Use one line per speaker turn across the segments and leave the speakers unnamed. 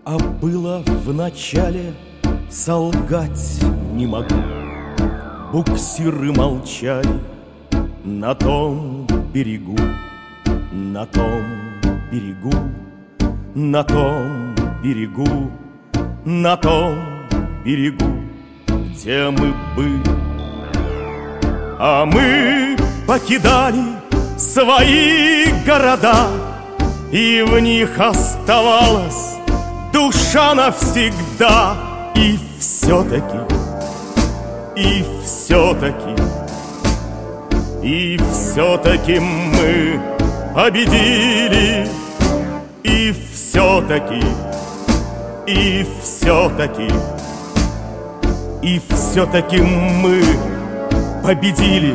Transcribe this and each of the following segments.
А было в начале, солгать не могу. Буксиры молчали на том берегу, на том берегу, на том берегу, на том берегу, где мы были. А мы покидали свои города, и в них оставалась душа навсегда. И все-таки, и все-таки, и все-таки мы победили. И все-таки, и все-таки, и все-таки мы победили.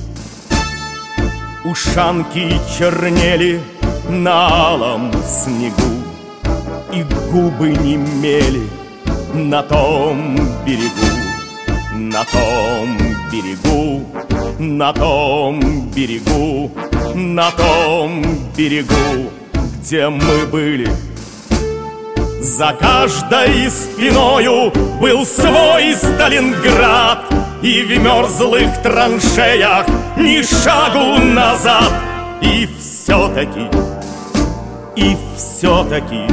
Ушанки чернели на алом снегу, и губы немели на том берегу, на том берегу, на том берегу, на том берегу, где мы были. За каждой спиною был свой Сталинград, и в мерзлых траншеях ни шагу назад. И все-таки, и все-таки,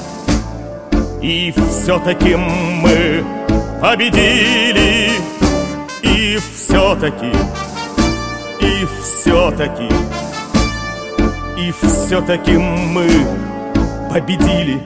и все-таки мы победили. И все-таки, и все-таки, и все-таки мы победили.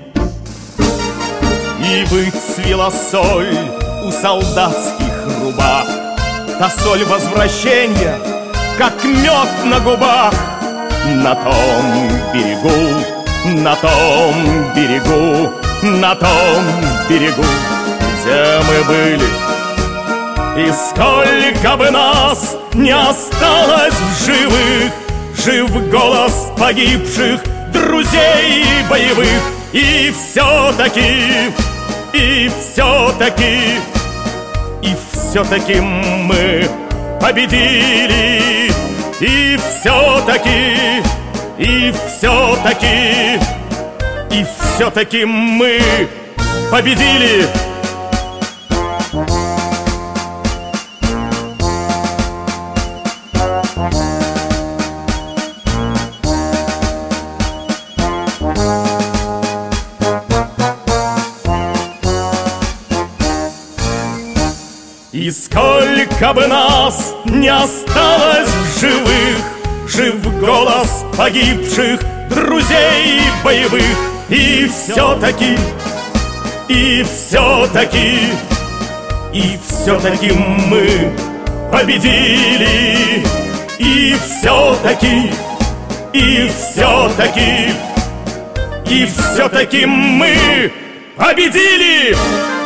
И выцвела соль у солдатских рубах, та соль возвращения, как мед на губах. На том берегу, на том берегу, на том берегу, где мы были. И сколько бы нас не осталось в живых, жив голос погибших друзей боевых. И все-таки, и все-таки, и все-таки мы победили. И все-таки, и все-таки, и все-таки мы победили. И сколько бы нас не осталось в живых, жив голос погибших друзей боевых. И все-таки, и все-таки, и все-таки мы победили. И все-таки, и все-таки, и все-таки мы победили.